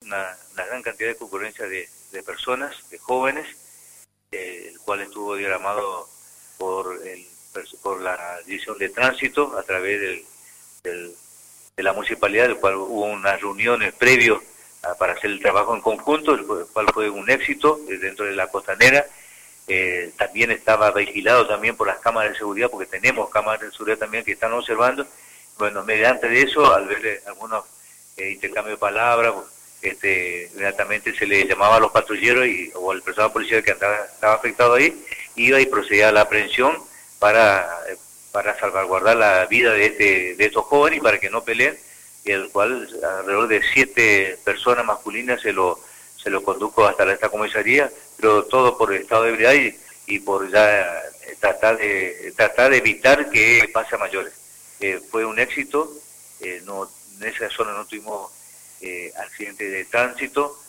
una gran cantidad de concurrencia de personas, de jóvenes, el cual estuvo diagramado por la Dirección de Tránsito a través de la municipalidad, del cual hubo unas reuniones previos para hacer el trabajo en conjunto, el cual fue un éxito dentro de la costanera. También estaba vigilado también por las cámaras de seguridad, porque tenemos cámaras de seguridad también que están observando. Bueno, mediante de eso, al ver algunos intercambios de palabras, inmediatamente se le llamaba a los patrulleros o al personal policial que estaba afectado ahí, iba y procedía a la aprehensión para salvaguardar la vida de estos jóvenes y para que no peleen, y el cual alrededor de 7 personas masculinas se lo condujo hasta esta comisaría, pero todo por estado de ebriedad y por ya tratar de evitar que pase a mayores. Fue un éxito, en esa zona no tuvimos accidentes de tránsito,